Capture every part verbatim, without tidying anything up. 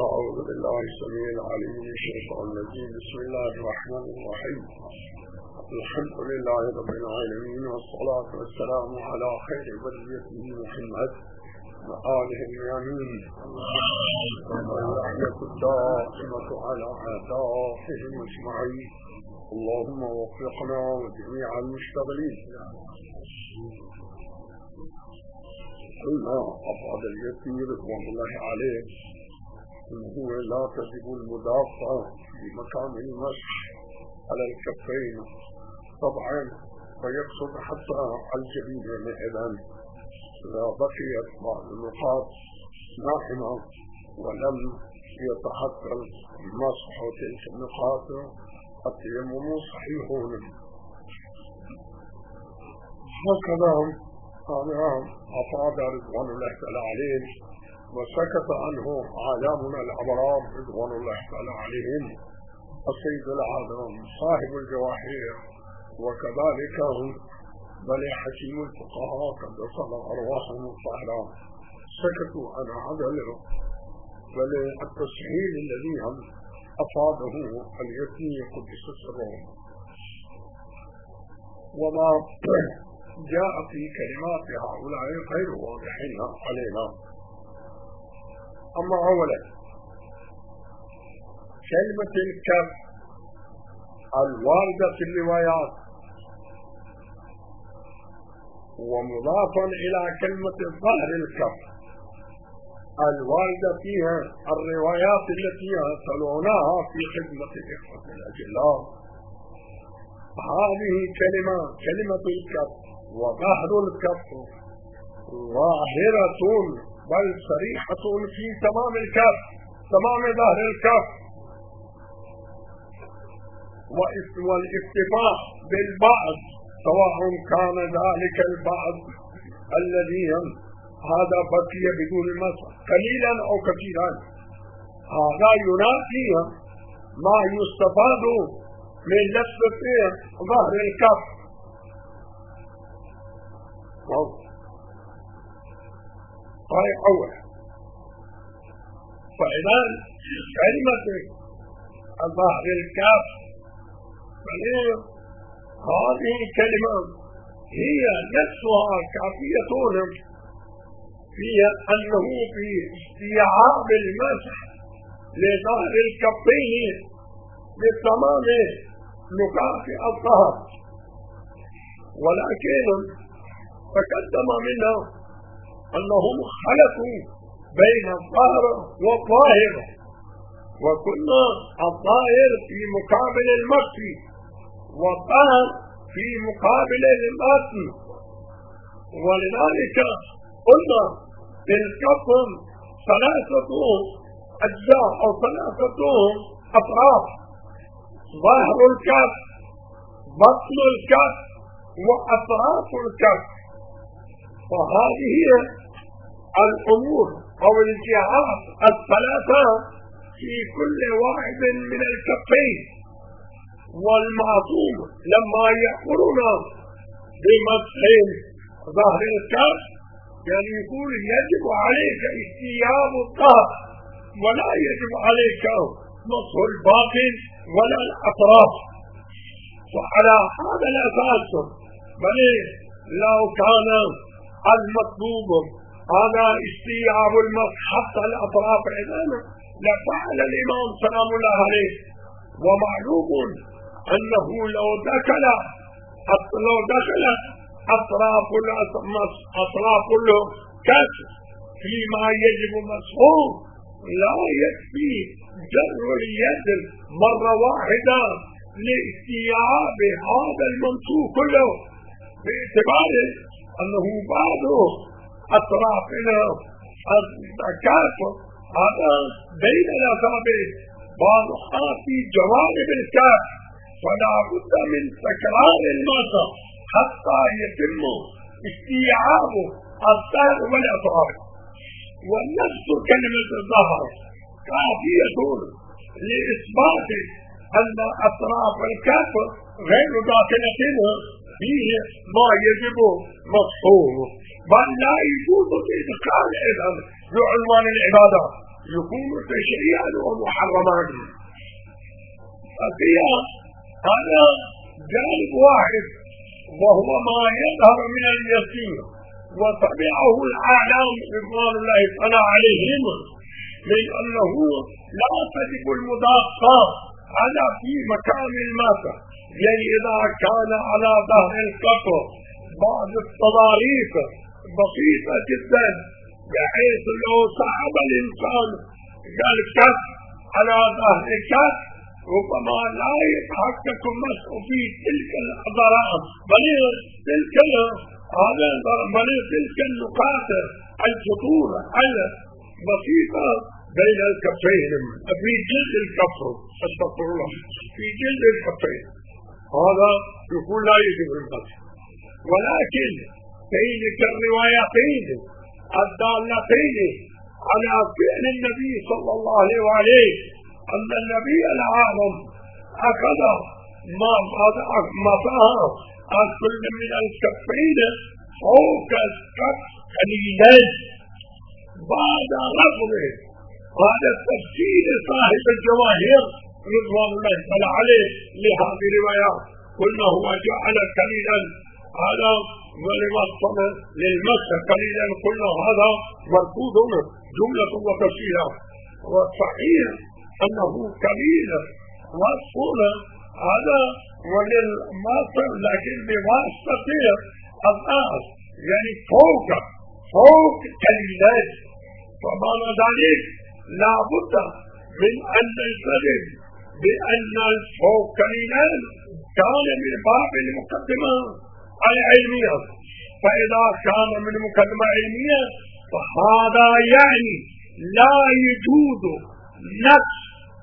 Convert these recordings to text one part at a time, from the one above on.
أعوذ بالله السميع العليم من الشيطان الرجيم. بسم الله الرحمن الرحيم. الحمد لله رب العالمين، والصلاة والسلام على خير بريته محمد وآله الميامين، والرحمة الدائمة على أعدائهم أجمعين. اللهم وفقنا وجميع المشتغلين. قلنا أفعال اليتيم رضوان الله عليه إنه لا تجب المدافعة في مكان المسح على الكفين طبعا، فيقصد حتى الجبين إذا إذا بقيت بعض النقاط ناعمة ولم يتحقق مسح تلك النقاط التيمم صحيح. هكذا هذا أفاد رضوان الله تعالى عليه، وسكت عنه عالمنا الأبرار رضوان الله تعالى عليهم، السيد العظيم صاحب الجواهر، وكذلك بل حكيم الفقهاء قدس الله أرواحهم الطاهرة سكتوا عن هذا بل التسهيل الذي هم أفاده اليتيم قدس سره. وما جاء في كلمات هؤلاء غير واضحين علينا. أما أولا كلمة الكف الواردة في الروايات ومضافا إلى كلمة ظهر الكف الواردة فيها الروايات التي يرسلونها في خدمة الإخوة الأجلاء، هذه كلمة كلمة الكف وظهر الكف ظاهرة بل صريحة في تمام الكف، تمام ظهر الكف، والاكتفاء بالبعض سواء كان ذلك البعض الذي هذا بقي بدون المسح قليلا أو كثيرا، هذا ينافي ما يستفاد من لفظ ظهر الكف. طيب أول فإذا كلمة ظهر الكف هذه الكلمة هي نفسها كافية فيها أنه في استيعاب المسح لظهر الكفين بتمام نقاط الظهر، ولكن تقدم منا أنهم خلطوا بين الظاهر والظاهر، وكنا الظاهر في مقابل المسح والظاهر في مقابل المتن، ولذلك قلنا الكف ثلاثة أجزاء أو ثلاثة أطراف: ظاهر الكف، بطن الكف، وأطراف الكف. وهذه هي الأمور أو الجهات الثلاثة في كل واحد من الكفين. والمعصوم لما يأمرنا بمسح ظهر الكف يعني يقول يجب عليك استيعاب الظهر ولا يجب عليك مسح الباطن ولا الأطراف. وعلى هذا الأساس بل لو كان المطلوب هذا استيعاب المسح حتى الأطراف عندنا لفعل الإمام سلام الله عليه. ومعلوم أنه لو دخل لو دخل أطراف أطراف الكف فيما يجب مسحه لا يكفي جر اليد مرة واحدة لاستيعاب هذا المنسوخ كله، باعتبار أنه بعض أطرافنا الكف هذا بين الأصابع بعضها في جوانب الكف، فلا بد من تكرار المسح حتى يتم استيعاب الظهر والأطراف. ونفس كلمة الظهر كافية لإثبات أن أطراف الكف غير داخلة فيه ما يجب مسحه، بل لا يجوز الإدخال إذن بعنوان العبادة يكون تشريعا ومحرما. ففيها هذا جانب واحد وهو ما يظهر من اليسير وتبعه العالم رضوان الله تعالى عليهم من أنه لا تجب المضاقة على في مكان الماء، يعني إذا كان على ظهر القطر بعض التضاريس بسيطة جدا بحيث لو صعب الإنسان قال كف على ظهر كف ربما لا يتحقق المسح في تلك العضلات بل تلك بل تلك النقاط الفطور البسيطة بين الكفين في جلد الكف، استغفر الله، في جلد الكفين، هذا يقول لا يجب المسح. ولكن تلك الروايتين الدالتين على فعل النبي صلى الله عليه وآله أن النبي العالم أخذ ما مسح عن كل من الكفين فوق الكف قليلا بعد رفضه. هذا التفسير صاحب الجواهر رضوان الله تعالى عليه لهذه الروايات، قلنا هو جعل قليلا هذا ولوصل للمسح قليلا، قلنا هذا مرفوض جملة وتفسيرا، والصحيح أنه قليل وصل هذا وللمسح لكن بواسطة الناس، يعني فوق فوق قليلات. فمعنى ذلك لا بد من أن نلتزم بأن الفوق قليلا كان من باب المقدمة العلمية، فإذا كان من مقدمة علمية فهذا يعني لا يجوز نفس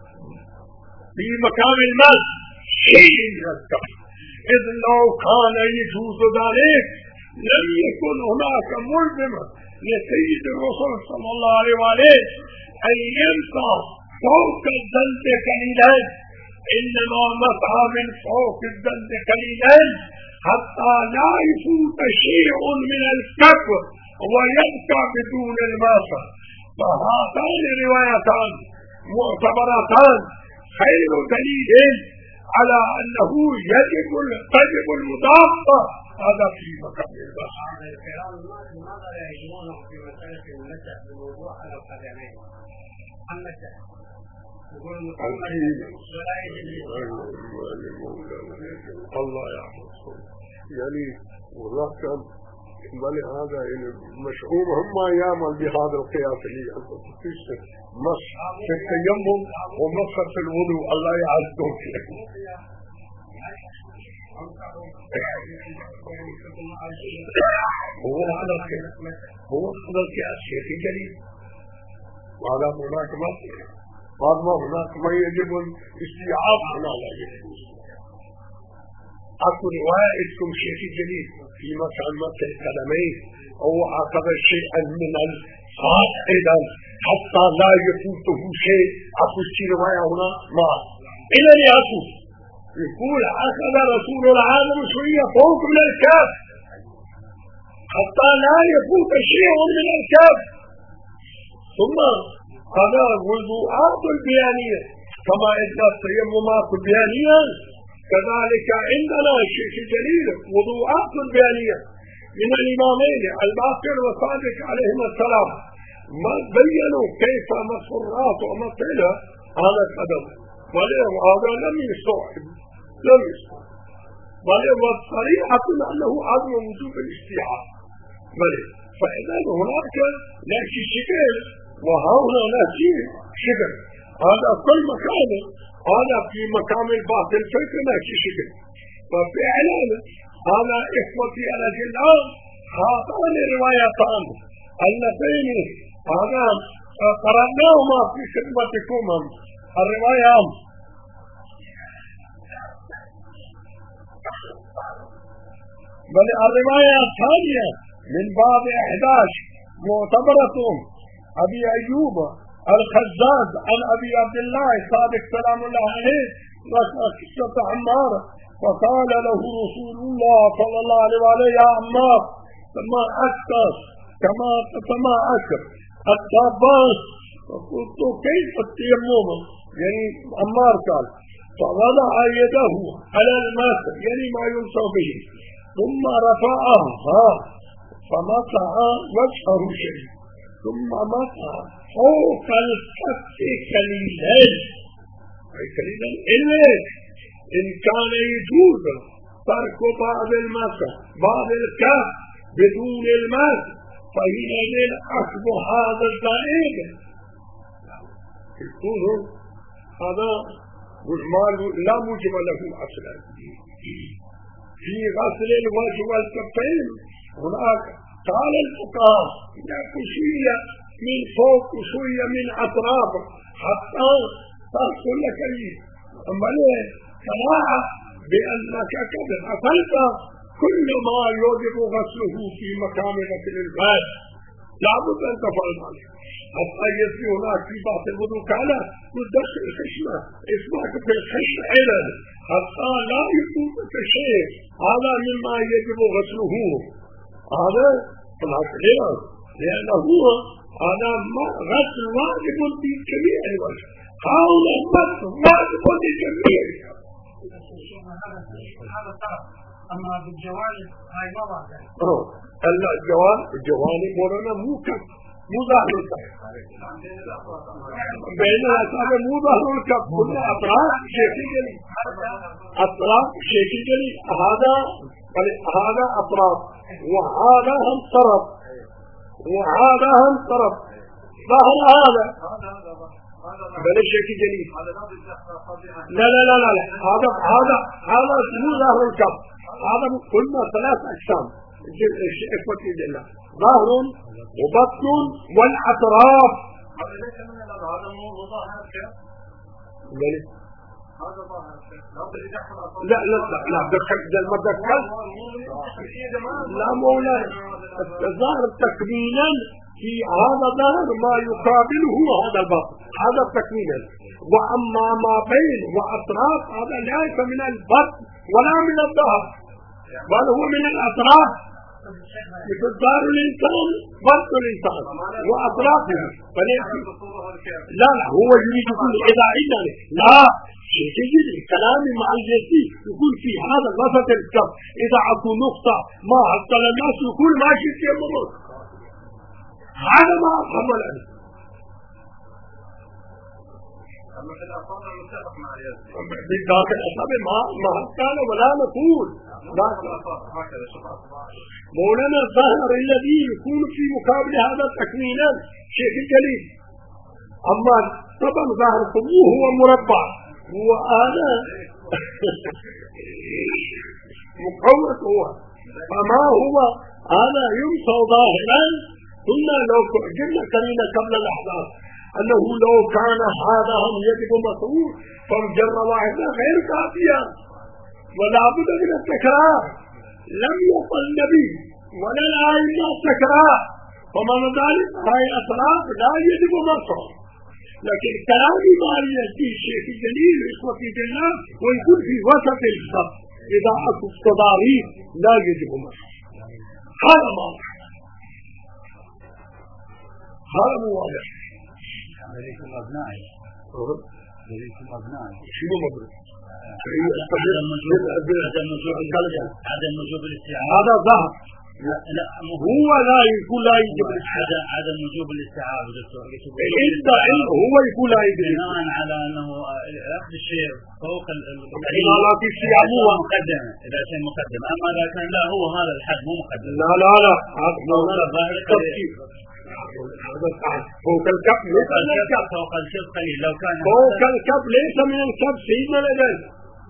في مكان المس شيء من الكف، إذ لو كان يجوز ذلك لم يكن هناك ملزمة لسيد الرسول صلى الله عليه وآله أن يمسح فوق الذنب قليلا، إنما مسح من فوق الذنب قليلا حتى لا يفوت شيء من الكف ويبقى بدون المسح. فهاتان الروايتان معتبرتان خير دليل على أنه يجب تجب المضافة هذا في مكان المسح. لماذا لا يجبونه في مسألة المسح بالوضوء على القدمين؟ المسح يقول ولا يجب الله يحفظه، يعني ولكن بل هذا مشعور هم يعمل بهذا القياس اللي أنت تفسر مسح في التيمم ومسح في الوضوء، الله يعزهم فيه. هو هذا القياس هو هذا القياس شيء جديد، وهذا هناك مسح هذا هناك ما يجب الاستيعاب، هنا لا يجب. أكو روايتكم شيء جديد في مسح مسح القدمين أو أخذ شيئا من الصاع أيضا حتى لا يفوته شيء. أكو شيء رواية هنا ما إلا لأكو يقول أخذ رسول العالم شوية فوق من الكاف حتى لا يفوت شيء من الكاف. ثم هذا وضوءات البيانية كما إذا التيممات البيانية، كذلك عندنا شيء جليل وضوءات البيانية من الإمامين الباقر والصادق عليهما السلام، ما بيّنوا كيف مسح الراس ومسح هذا القدم، وهذا لم يستوعب لم يستوعب بل والصريحة أنه عدم وجوب الاستيعاب. بل فإذا هناك لا شكل وهنا لا شكل، هذا كل مكان، هذا في مكان الباطل الفكر لا شكل. ففعلا هذا إخوتي الأجلاء هاتان الروايتان اللتين هذا قرأناهما في خدمتكم الرواية بل الرواية الثانية من باب أحد عشر معتبرة أبي أيوب الخزاز عن أبي عبد الله صادق سلام الله عليه قصة عمار، فقال له رسول الله صلى الله عليه وآله يا عمار ما أكثر كما كما أكثر الطباس فقلت كيف التيمم؟ يعني عمار قال فوضع يده على الماء يعني ما يمسح به ثم رفعها فمسح وجهه شيء ثم مسح فوق الكف كليلين أي كليلين إلا إن كان يجوز ترك بعض المسح بعض الكف بدون المسح فحينئذ أخذ هذا الزائد يقول هذا لا موجب له أصلا في غسل الوجه والكفين هناك قال الفقهاء يأكل شوية من فوق وشوية من أطراف حتى تحصل لك أما ليه قناعة بأنك قد غسلت كل ما يجب غسله في مكان غسل الباب لابد أن تفعل ذلك حتى يصير هناك في بعض الوضوء كان تدخل الخشمة اسمعك في الخشم علل حتى لا يكون شيء هذا مما يجب غسله هذا العقلية لأنه هو هذا غسل واجب في جميع الوجه هذا غسل واجب في جميع هذا طرف أما بالجوانب هاي ما بعد الجوانب الجوانب مولانا مو كف مو ظاهر الكف بينها هذا مو ظاهر الكف كل أطراف شيء جلي أطراف شيء جلي هذا هذا أطراف وهذا هم طرف وهذا هم طرف ظاهر هذا بل الشيء جلي لا لا لا لا هذا هذا هذا مو ظاهر الكف هذا قلنا ثلاث أقسام إخوة الله ظهر وبطن والأطراف هذا ليس من الأرض هذا مو ظاهر الكف هذا ظاهر الكف لا لا لا لا دخل ما دخل لا مولانا الظاهر تكميلا في هذا ظاهر ما يقابله هذا البطن هذا تكميلا وأما ما بين وأطراف هذا ليس من البطن ولا من الظهر بل هو من الأطراف مثل ظهر الإنسان بطن الإنسان وأطرافه لا لا هو يريد يقول إذا عندنا لا شيء جديد كلامي مع الجدي يقول في هذا الوسط الكف إذا أكو نقطة ما حتى الناس يقول ما شيء يمر هذا ما أفهم الآن أما في الأصابع متفق مع اليد بالذات الأصابع ما ما كان ولا نقول مولانا الظاهر الذي يكون في مقابل هذا التكوين شيء جليل أما طبعا ظاهر الطبوع هو مربع وأنا مقوت هو فما هو أنا يمسى ظاهرا قلنا لو جبنا كلمة قبل الأحداث أنه لو كان هذا هم يجب مسؤول فمجرد واحدة غير كافية ولا بد من التكرار لم يقل النبي ولا الآية التكرار فمن ذلك هاي أطراف لا يجب مسؤول لكن كلام ما يأتي شيء جليل إخوتي بالله ويكون في وسط الخط إذا أكو تضاريس لا يجب مسؤول هذا ما هذا مو واضح ذلك الأبناء ذلك الأبناء شنو مبروك عدم وجوب الاستيعاب هذا ظهر لا هو لا يقول لا يجب الاستيعاب عدم وجوب الاستيعاب انت هو يقول لا يجب بناء على انه اخذ الشيء فوق الحمالات الاستيعاب هو مقدم اذا كان مقدم اما اذا كان لا هو هذا الحد مو مقدم لا لا لا هذا ظاهر التفكير فوق الكف ليس من الكف فوق الكف قليل لو كان فوق الكف ليس من الكف سيدنا الأذان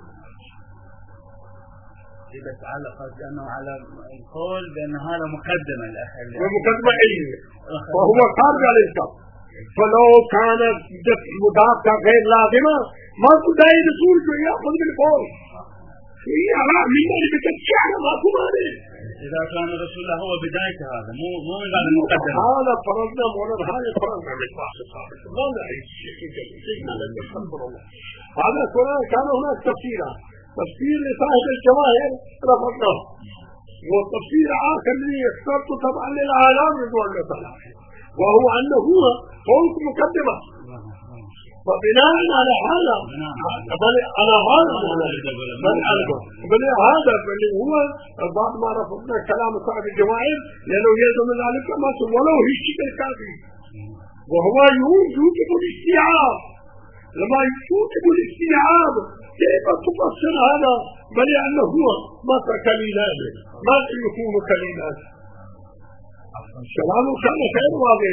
إذا تعلق أنه على القول بأن هذا مقدمة ومقدمة علمية وهو خارج على الكف فلو كان مضافة غير لازمة ما كنت داعي رسول يأخذ بالقول هي على من اللي بتتشعر ما كمان إذا كان رسول الله هو بداية هذا مو مو إذا المقدمة هذا فرضنا مولانا هذا فرضنا من فاصل صاحب ما نعيش شيء سيدنا لله الحمد لله هذا كان هناك تفسيرا تفسير لصاحب الجواهر رفضناه والتفسير آخر اللي اخترته طبعا للعالم يقول له طلع وهو أنه هو فوق مقدمة. فبناء على هذا بل على هذا بل بل هذا بل هو بعد ما رفضنا كلام صاحب الجواهر لأنه يلزم ذلك ما ولو هي الشيء الكافي، وهو يوجب الاستيعاب. لما يوجب الاستيعاب كيف تفسر هذا؟ بل أنه هو ما كلمات ما يكون كلمات. كلامه كان غير واضح.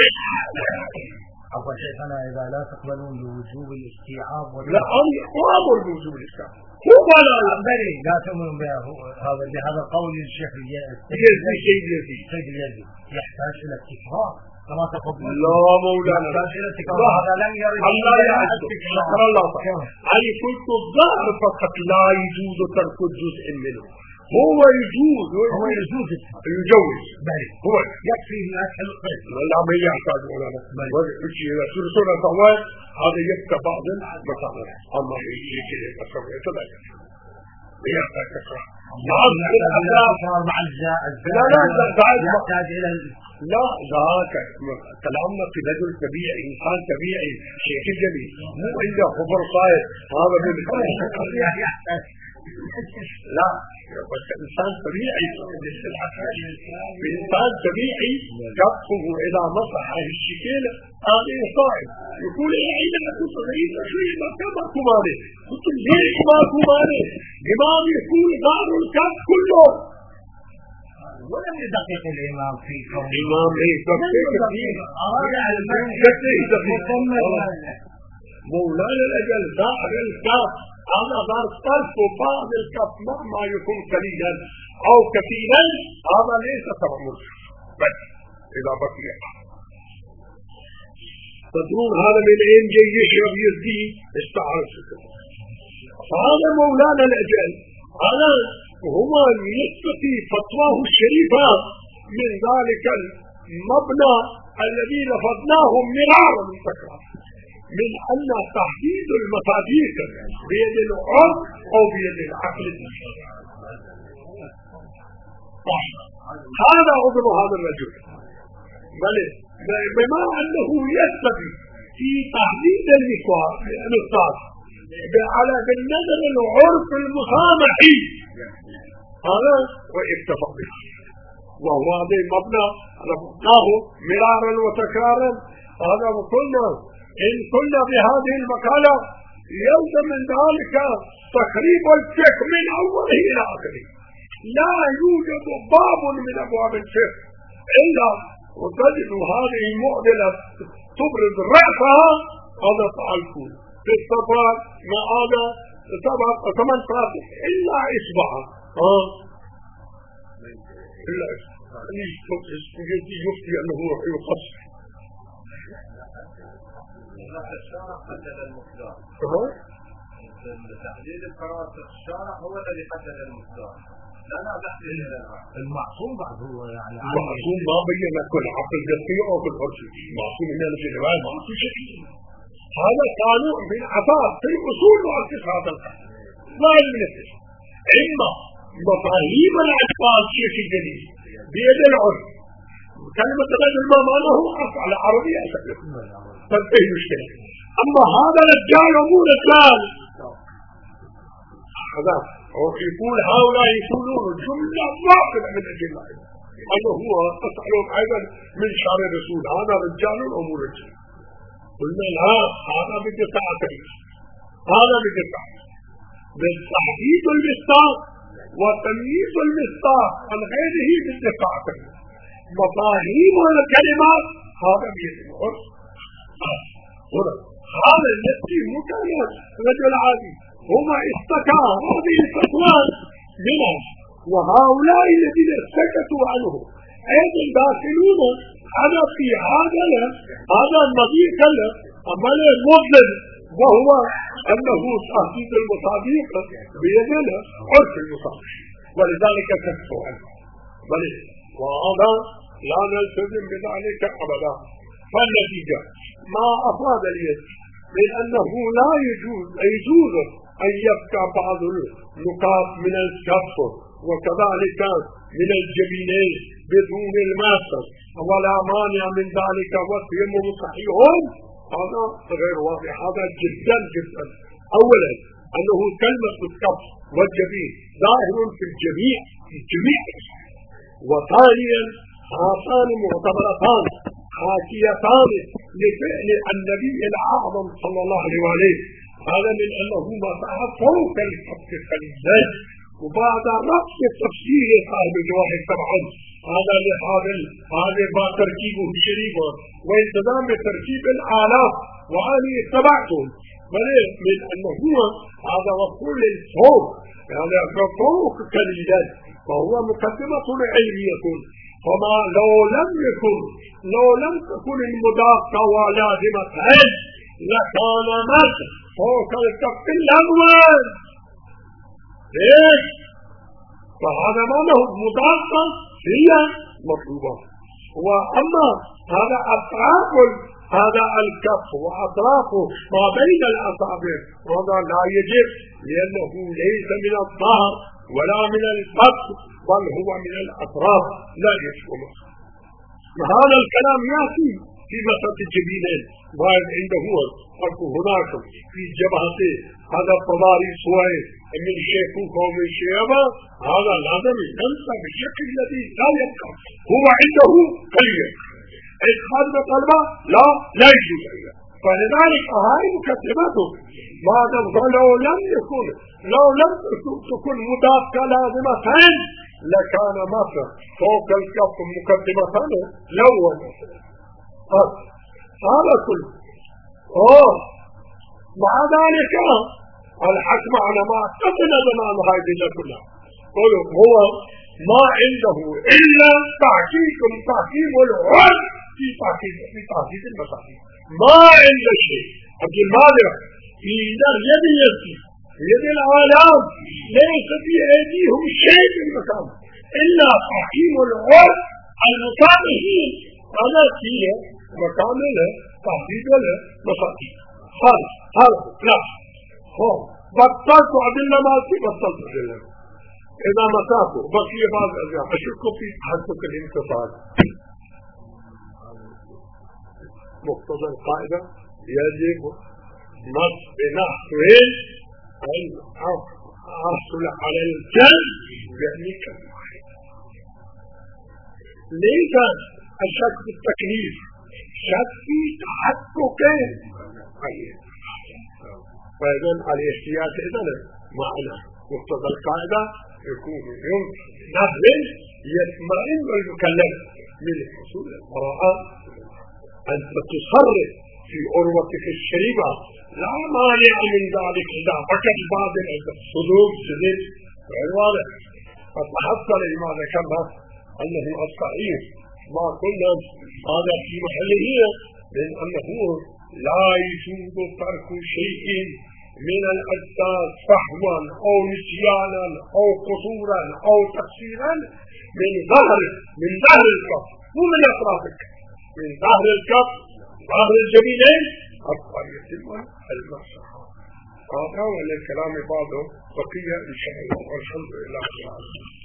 عفوا شيخنا إذا لا تقبلون بوجوب الاستيعاب لا أمر بوجوب الاستيعاب هو ولا بلي لا تؤمنون به هذا بهذا قول الشيخ اليزي سيد اليزي يحتاج إلى التكرار كما تقول. لا مولانا يحتاج إلى التكرار هذا لن يرد الله يعزك شكر الله أي قلت الظاهر فقط لا يجوز ترك جزء منه. هو يجوز هو يجوز يجوز بلي هو يكفي الأكل القيد لا ما يحتاج مولانا سورة سورة طوال هذا يبقى بعض المصادر أما يجي يكسر يتبع يحتاج تكرار نعم الأفراد مع الزائد لا لا زائد يحتاج إلى لا ذاك كلامنا في رجل طبيعي إنسان طبيعي شيخ الجليل مو عنده خبر صاير هذا يحتاج لا بس إنسان طبيعي إنسان طبيعي كفه إذا مسح الشكل هذا صائم يقول إيه عندنا كنت رئيس شيء ما كان كمالي كنت ليش ما كمالي إمام يقول دار الكف كله ولم يدقق الإمام في كون الإمام إيه دقق فيه دقق مولانا الأجل دار الكف هذا دار الكف وبعض الكف مهما يكون قليلا أو كثيرا هذا ليس تمر بس إذا بقي تدرون هذا من أين جاي يشرب يزدي استعار سكر. فهذا مولانا الأجل هذا هو يستطيع فتواه الشريفة من ذلك المبنى الذي لفظناه مرارا من تكرار من أن تحديد المصاديق بيد العرف أو بيد العقل. هذا عذر هذا الرجل بل بما أنه يستطيع في تحديد المصداق على بالنظر العرف المسامحي هذا واكتفى به، وهو هذا المبنى رفضناه مرارا وتكرارا. هذا وقلنا إن كنا بهذه المقالة يلزم من ذلك تخريب الفقه من أوله إلى آخره. لا يوجد باب من أبواب الفقه إلا وتجد هذه المعضلة تبرز رأسها. هذا فعلته في السفر ما هذا سبع ثمان فاتح إلا إصبعها ها إلا إصبعها يفتي أنه يقص الشارع حدد المقدار. تحديد القرار في الشارع هو الذي حدد المقدار. لا لا تحديد المعصوم بعد هو يعني المعصوم ما بين كل عقل قطيع أو بالعرف معصوم من الجنوان ما في شيء. هذا قانون من عطاء في الأصول مؤسس هذا القانون لا يمنفذ. إما مفاهيم الألفاظ شيء جديد بيد العرف كلمة رجل ما معناه على عربية أسألك فانتهي مشكلة. أما هذا رجال ومو رجال هذا يقول هؤلاء يقولون الجملة واحدة من الأدلة أنه هو أسألهم أيضا من شعر الرسول هذا رجال ومو رجال. قلنا لا هذا بدفاع هذا بدفاع بالتحديد المصداق وتمييز المصداق عن غيره بالدفاع. مفاهيم الكلمات هذا بيد العرف. هذا الذي مكان رجل عادي هما استكى هذه الفتوى منها، وهؤلاء الذين سكتوا عنه أيضا داخلون هذا في هذا هذا النظير كله عمل المظلم وهو أنه تحديد المصاديق بيدنا عرف المصاديق ولذلك كفوا عنه بل وهذا لا نلتزم بذلك أبدا. فالنتيجة ما أفاد اليد من أنه لا يجوز يجوز أن يبقى بعض النقاط من الكف وكذلك من الجبينين بدون الماسة ولا مانع من ذلك والتيمم صحيح، هذا غير واضح. هذا جدا جدا. أولا أنه كلمة الكف والجبين ظاهر في الجميع في جميع، وثانيا هاتان معتبرتان حاكيتان لفعل النبي الأعظم صلى الله عليه وسلم، هذا من أنه مسح فوق الكف قليلا. وبعد نفس التفسير صاحب الجواهر طبعا هذا لهذا هذا ما تركيبه شريفا والتزام بتركيب الآلاف وأنا اتبعتهم، بل من أنه هو هذا وصول الفوق، يعني فوق قليلا، فهو مقدمة علمية. فما لو لم يكن لو لم تكن المضافة ولازمة لكان مسح فوق الكف الأول. ليش؟ فهذا ما له مضافة هي مطلوبة. وأما هذا أطراف هذا الكف وأطرافه ما بين الأصابع وهذا لا يجب، لأنه ليس من الظهر ولا من البطن بل هو من الأطراف لا يجب. هذا الكلام يأتي في مسألة الجبينين، وهذا عنده هو هناك في جبهته هذا الطباري سوائي من شيخوك ومن شيبه، هذا لازم ينسى بالشكل الذي لا يبقى هو عنده قليل. إدخال بقلبه لا لا يجوز إلا، فلذلك هاي مكتبته بعد لو لم يكن لو لم تكن مضافة لازمة لكان مصر فوق الكف مقدمة لو هذا كله. أوه مع ذلك الحكم على ما اتصل زمان هذه كلها قولوا هو ما عنده إلا تحقيق تحقيق العرف في تحقيق في تحقيق المساحيق، ما عنده شيء. عبد المالك في يد يدي يد العالم ليس في أيديهم شيء في المكان إلا تحقيق العرف المصالحين، هذا فيه مكان له تحقيق له مساحيق. هذا هذا لا هو بطلت أدلة مالتي بطلت أدلة. إذا مساكوا بقي بعض الأشياء أشك في حسب الانتصار. مقتضى القاعدة يجب نصب نحو أن أحصل على الجلب يعني كالمحيط. ليس الشك في التكليف، شك في تحققين. فإذن الاحتياط إذن معنى مقتضى القاعدة يكون يوم نهل يطمئن المكلف من حصول البراءة. أنت تصرف في عروتك الشريفة لا مانع من ذلك إذا فقط بعض الصدوق سدد غير واضح. فتحصل لما ذكرنا أنه الصحيح ما قلنا هذا في محله من أنه لا يجوز ترك شيء من الأجساد فحوا أو نسيانا أو قصورا أو تقصيرا من ظهر من ظهر الكف، مو من أطرافك، من ظهر الكف ظهر الجبينين حتى يتم المسح. هذا والكلام بعضه بقية إن شاء الله والحمد لله.